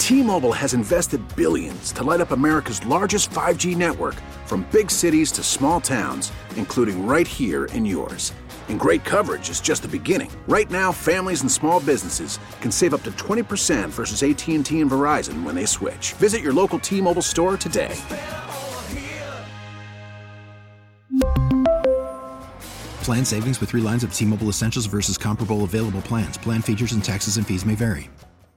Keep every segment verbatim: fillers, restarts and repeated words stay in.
T-Mobile has invested billions to light up America's largest five G network, from big cities to small towns, including right here in yours. And great coverage is just the beginning. Right now, families and small businesses can save up to twenty percent versus A T and T and Verizon when they switch. Visit your local T-Mobile store today. Plan savings with three lines of T-Mobile Essentials versus comparable available plans. Plan features and taxes and fees may vary.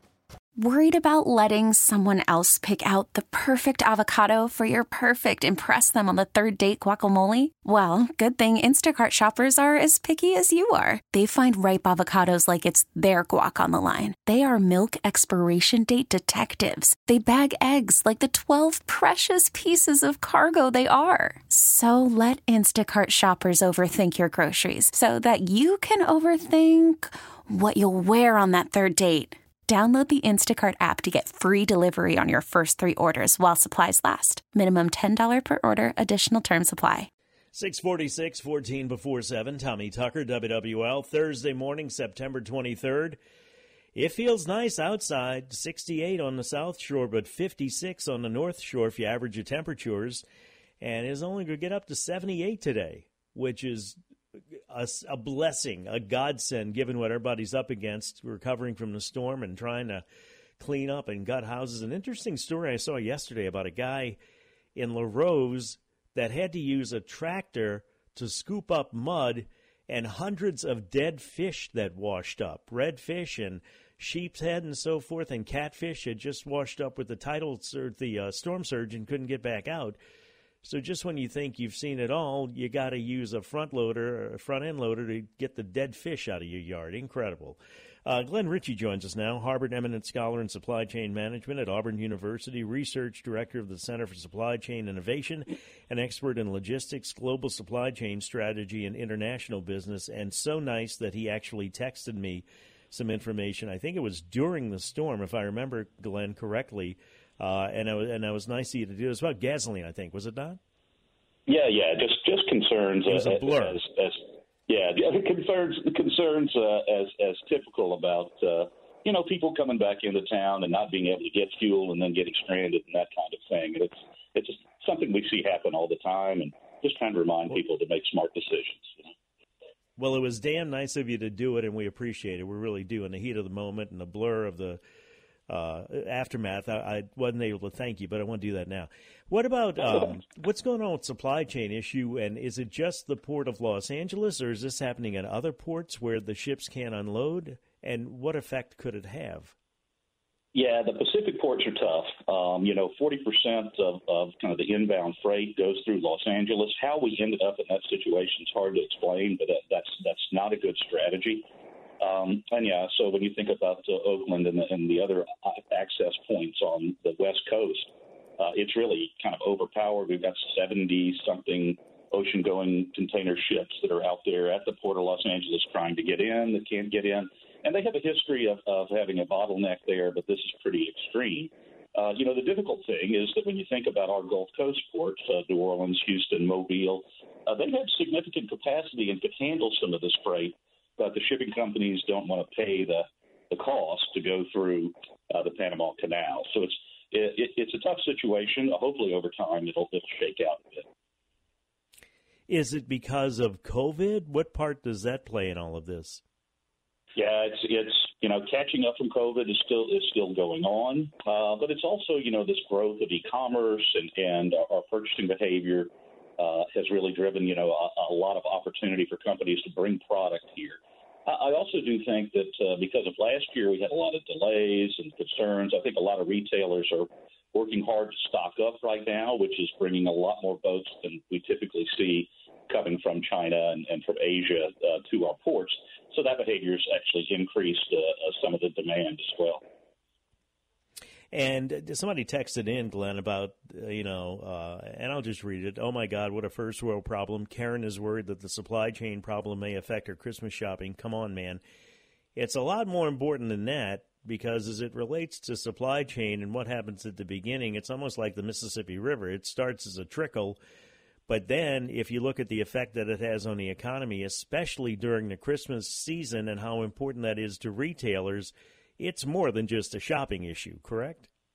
Worried about letting someone else pick out the perfect avocado for your perfect impress them on the third date guacamole? Well, good thing Instacart shoppers are as picky as you are. They find ripe avocados like it's their guac on the line. They are milk expiration date detectives. They bag eggs like the twelve precious pieces of cargo they are. So let Instacart shoppers overthink your groceries so that you can overthink what you'll wear on that third date. Download the Instacart app to get free delivery on your first three orders while supplies last. Minimum ten dollars per order. Additional terms apply. six forty-six, fourteen before seven. Tommy Tucker, W W L. Thursday morning, September twenty-third. It feels nice outside. sixty-eight on the South Shore, but fifty-six on the North Shore if you average your temperatures. And it's only going to get up to seventy-eight today, which is A, a blessing, a godsend, given what everybody's up against, recovering from the storm and trying to clean up and gut houses. An interesting story I saw yesterday about a guy in Larose that had to use a tractor to scoop up mud and hundreds of dead fish that washed up. Redfish and sheep's head and so forth, and catfish had just washed up with the tidal surge, the uh, storm surge, and couldn't get back out. So just when you think you've seen it all, you got to use a front loader, or a front end loader, to get the dead fish out of your yard. Incredible. Uh, Glenn Ritchie joins us now, Harvard eminent scholar in supply chain management at Auburn University, research director of the Center for Supply Chain Innovation, an expert in logistics, global supply chain strategy, and international business. And so nice that he actually texted me some information. I think it was during the storm, if I remember, Glenn, correctly. Uh, and, it was, and it was nice of you to do. It was about gasoline, I think. Was it not? Yeah, yeah, just just concerns. It was uh, a blur. As, as, yeah, the concerns concerns uh, as as typical about uh, you know people coming back into town and not being able to get fuel and then getting stranded and that kind of thing. And it's it's just something we see happen all the time, and just trying to remind people to make smart decisions. You know? Well, it was damn nice of you to do it, and we appreciate it. We really do. In the heat of the moment and the blur of the Uh, aftermath, I, I wasn't able to thank you, but I want to do that now. What about um, what's going on with supply chain issue, and is it just the port of Los Angeles, or is this happening at other ports where the ships can't unload, and what effect could it have? Yeah, the Pacific ports are tough. Um, you know, forty percent of, of kind of the inbound freight goes through Los Angeles. How we ended up in that situation is hard to explain, but that, that's that's not a good strategy. Um, and yeah, so when you think about uh, Oakland and the, and the other access points on the West Coast, uh, it's really kind of overpowered. We've got seventy-something ocean-going container ships that are out there at the Port of Los Angeles trying to get in, that can't get in. And they have a history of, of having a bottleneck there, but this is pretty extreme. Uh, you know, the difficult thing is that when you think about our Gulf Coast ports, uh, New Orleans, Houston, Mobile, uh, they have significant capacity and could handle some of this freight. But the shipping companies don't want to pay the, the cost to go through uh, the Panama Canal. So it's it, it's a tough situation. Hopefully over time it'll, it'll shake out a bit. Is it because of COVID? What part does that play in all of this? Yeah, it's it's you know catching up from COVID is still is still going on, uh, but it's also you know this growth of e-commerce and and our purchasing behavior uh, has really driven you know a, a lot of opportunity for companies to bring product here. I also do think that uh, because of last year, we had a lot of delays and concerns. I think a lot of retailers are working hard to stock up right now, which is bringing a lot more boats than we typically see coming from China and, and from Asia uh, to our ports. So that behavior has actually increased uh, uh, some of the demand as well. And somebody texted in, Glenn, about, uh, you know, uh, and I'll just read it. Oh, my God, what a first world problem. Karen is worried that the supply chain problem may affect her Christmas shopping. Come on, man. It's a lot more important than that because as it relates to supply chain and what happens at the beginning, it's almost like the Mississippi River. It starts as a trickle, but then if you look at the effect that it has on the economy, especially during the Christmas season and how important that is to retailers, it's more than just a shopping issue, correct?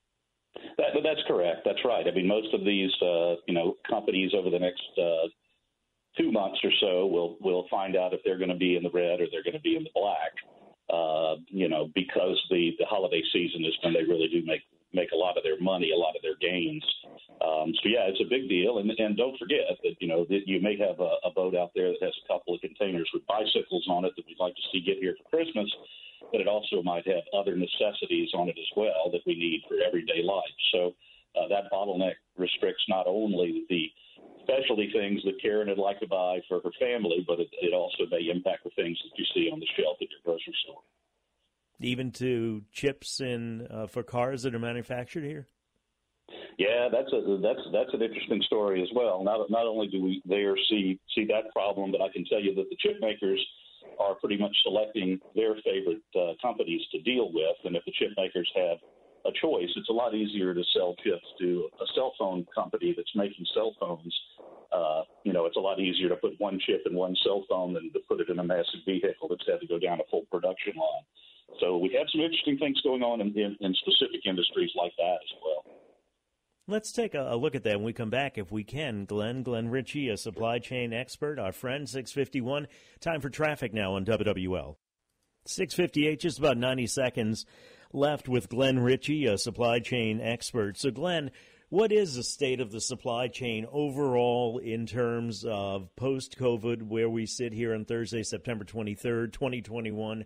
That, that's correct. That's right. I mean, most of these, uh, you know, companies over the next uh, two months or so will will find out if they're going to be in the red or they're going to be in the black. Uh, you know, because the, the holiday season is when they really do make make a lot of their money, a lot of their gains. Um, so yeah, it's a big deal. And and don't forget that you know that you may have a, a boat out there that has a couple of containers with bicycles on it that we'd like to see get here for Christmas. But it also might have other necessities on it as well that we need for everyday life. So uh, that bottleneck restricts not only the specialty things that Karen would like to buy for her family, but it, it also may impact the things that you see on the shelf at your grocery store. Even to chips in uh, for cars that are manufactured here? Yeah, that's a that's that's an interesting story as well. Not not only do we there see see that problem, but I can tell you that the chip makers are pretty much selecting their favorite uh, companies to deal with. And if the chip makers have a choice, it's a lot easier to sell chips to a cell phone company that's making cell phones. Uh, you know, it's a lot easier to put one chip in one cell phone than to put it in a massive vehicle that's had to go down a full production line. So we have some interesting things going on in, in, in specific industries like that as well. Let's take a, a look at that when we come back, if we can. Glenn, Glenn Ritchie, a supply chain expert, our friend, six fifty-one. Time for traffic now on W W L. six fifty-eight, just about ninety seconds left with Glenn Ritchie, a supply chain expert. So, Glenn, what is the state of the supply chain overall in terms of post-COVID, where we sit here on Thursday, September twenty-third, twenty twenty-one?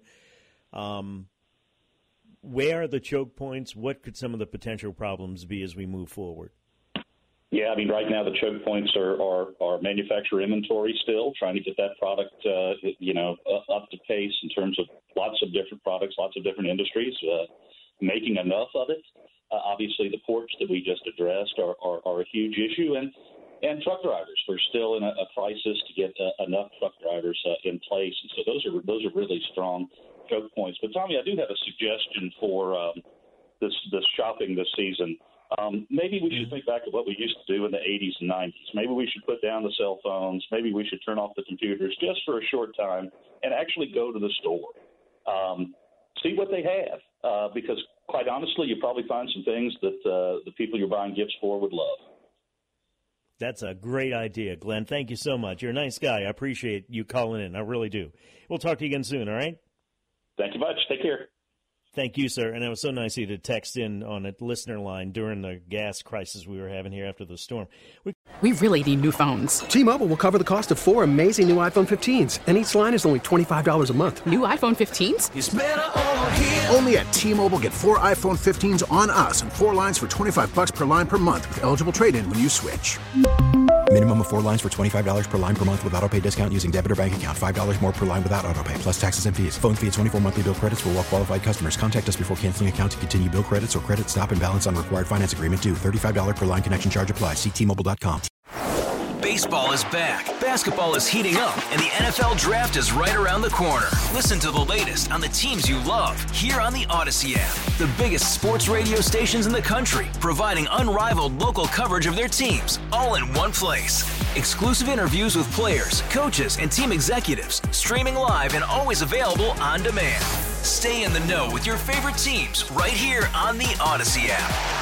Um Where are the choke points? What could some of the potential problems be as we move forward? Yeah, I mean, right now the choke points are, are, are manufacturer inventory still, trying to get that product, uh, you know, up to pace in terms of lots of different products, lots of different industries, uh, making enough of it. Uh, obviously, the ports that we just addressed are, are, are a huge issue, and, and truck drivers. We're still in a, a crisis to get uh, enough truck drivers uh, in place, and so those are those are really strong choke points. But Tommy, I do have a suggestion for um, this this shopping this season. Um, maybe we should think back to what we used to do in the eighties and nineties. Maybe we should put down the cell phones. Maybe we should turn off the computers just for a short time and actually go to the store, um, see what they have. Uh, because quite honestly, you probably find some things that uh, the people you're buying gifts for would love. That's a great idea, Glenn. Thank you so much. You're a nice guy. I appreciate you calling in. I really do. We'll talk to you again soon, all right? Thank you much. Take care. Thank you, sir. And it was so nice of you to text in on a listener line during the gas crisis we were having here after the storm. We, we really need new phones. T-Mobile will cover the cost of four amazing new iPhone fifteens, and each line is only twenty-five dollars a month. New iPhone fifteens? It's better over here. Only at T-Mobile, get four iPhone fifteens on us and four lines for twenty-five dollars per line per month with eligible trade-in when you switch. Minimum of four lines for twenty-five dollars per line per month with autopay discount using debit or bank account. five dollars more per line without autopay, plus taxes and fees. Phone fee at twenty-four monthly bill credits for well-qualified customers. Contact us before canceling account to continue bill credits or credit stop and balance on required finance agreement due. thirty-five dollars per line connection charge applies. See T Mobile dot com. Baseball is back, basketball is heating up, and the N F L Draft is right around the corner. Listen to the latest on the teams you love here on the Odyssey app. The biggest sports radio stations in the country, providing unrivaled local coverage of their teams, all in one place. Exclusive interviews with players, coaches, and team executives, streaming live and always available on demand. Stay in the know with your favorite teams right here on the Odyssey app.